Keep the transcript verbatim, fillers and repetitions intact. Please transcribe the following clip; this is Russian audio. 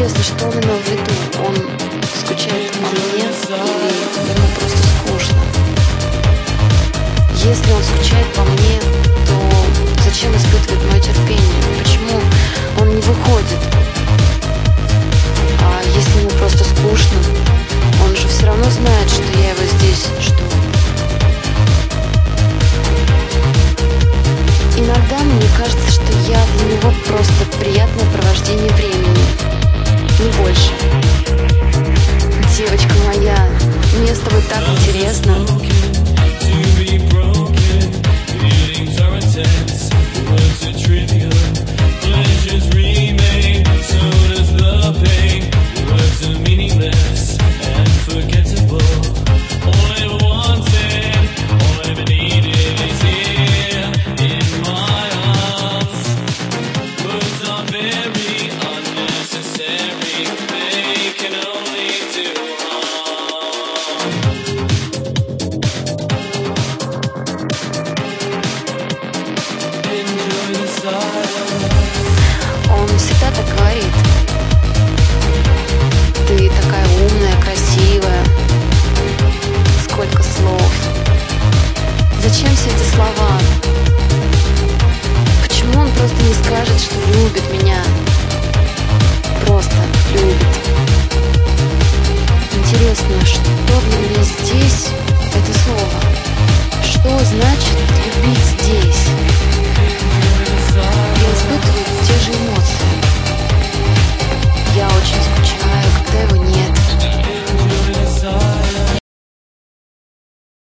интересно, что он имел в виду. Он скучает по мне или ему просто скучно? Если он скучает по мне, то зачем испытывает мое терпение? Почему он не выходит? А если ему просто скучно, он же все равно знает, что я его здесь жду. Иногда мне кажется, что я для него просто приятное провождение времени, не больше. Девочка моя, мне с тобой так интересно. Enjoy the silence.